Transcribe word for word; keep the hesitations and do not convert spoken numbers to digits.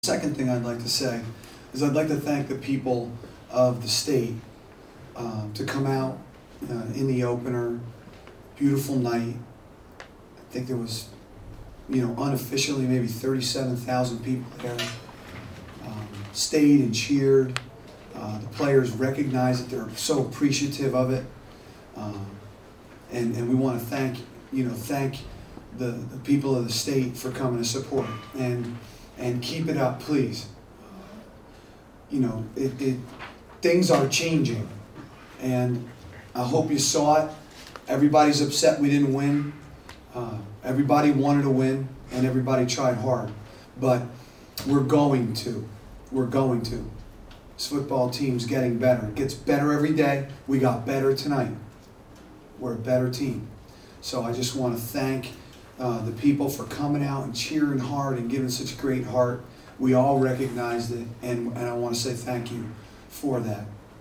Second thing I'd like to say is I'd like to thank the people of the state uh, to come out uh, in the opener. Beautiful night. I think there was, you know, unofficially maybe thirty-seven thousand people there. Um, stayed and cheered. Uh, the players recognized that they're so appreciative of it, um, and and we want to thank you know thank the, the people of the state for coming to support and. And keep it up, please. You know, it, it things are changing, and I hope you saw it. Everybody's upset we didn't win. Uh, everybody wanted to win, and everybody tried hard. But we're going to. We're going to. This football team's getting better. It gets better every day. We got better tonight. We're a better team. So I just want to thank Uh, the people for coming out and cheering hard and giving such a great heart. We all recognized it, and, and I want to say thank you for that.